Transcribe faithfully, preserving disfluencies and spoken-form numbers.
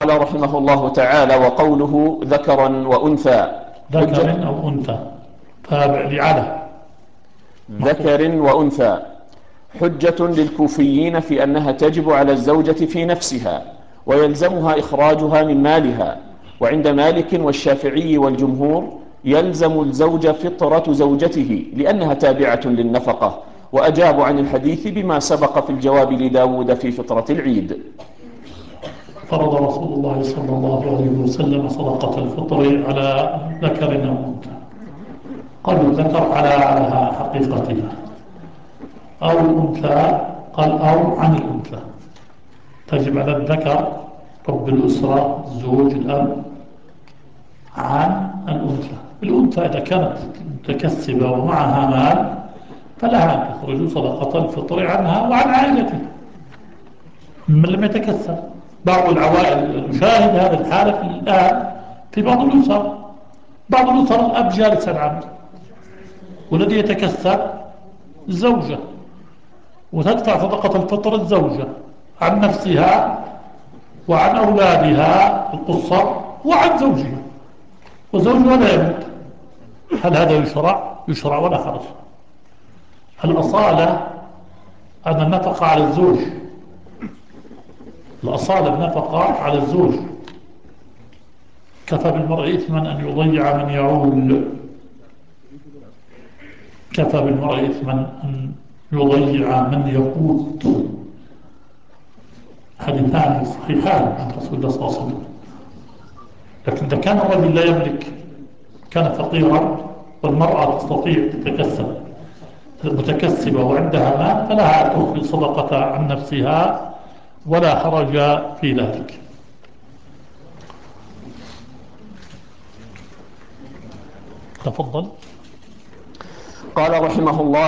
قال رحمه الله تعالى: وقوله ذكرا وأنثى حجة ذكر أو أنثى تابع لعلى مخفوف. ذكر وأنثى حجة للكوفيين في أنها تجب على الزوجة في نفسها ويلزمها إخراجها من مالها، وعند مالك والشافعي والجمهور يلزم الزوج فطرة زوجته لأنها تابعة للنفقة. وأجاب عن الحديث بما سبق في الجواب لداود في فطرة العيد. فرض رسول الله صلى الله عليه وسلم صدقة الفطر على ذكر أو أنثى. قالوا الذكر على على حقيقتها، أو الأنثى قال أو عن الأنثى. تجب على الذكر رب الأسرة الزوج الأب عن الأنثى. الأنثى إذا كانت متكسبة ومعها مال فلها أن تخرج صدقة الفطر عنها وعن عائلتها من لم يتكسب. بعض العوائل نشاهد هذه الحالة الآن في بعض الأسر. بعض الأسر الأب جالس العمل والذي يتكسب الزوجة، وتدفع صدقة الفطر الزوجة عن نفسها وعن أولادها القصر وعن زوجها، وزوجها لا يموت. هل هذا يشرع؟ يشرع ولا حرج. الأصالة أن النفقة على الزوج، الأصالة النفقة على الزوج. كفى بالمرء إثما أن يضيع من يعول. كفى بالمرء إثما أن يضيع من يقوت. حديثان صحيحان عن رسول الله صلى الله عليه وسلم. لكن إذا كان الرجل لا يملك، كان فقيرا، والمرأة تستطيع تتكسب متكسبة وعندها مال، فلها أن تخرج صدقة عن نفسها ولا حرج في ذلك. تفضل. قال رحمه الله: